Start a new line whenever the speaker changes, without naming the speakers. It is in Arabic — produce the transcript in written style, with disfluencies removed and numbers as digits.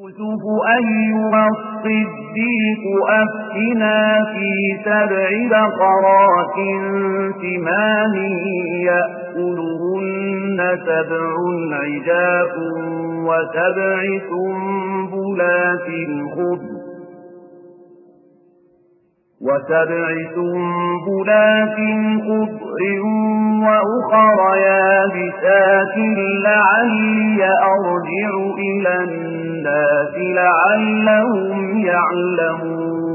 يوسف أيها الصديق أفتنا في 7 بقرات ثمان يأكلهن 7 عجاف و7 سنبلات خضر وأخر يابسات لعلي أرجع إلى الناس لعلهم يعلمون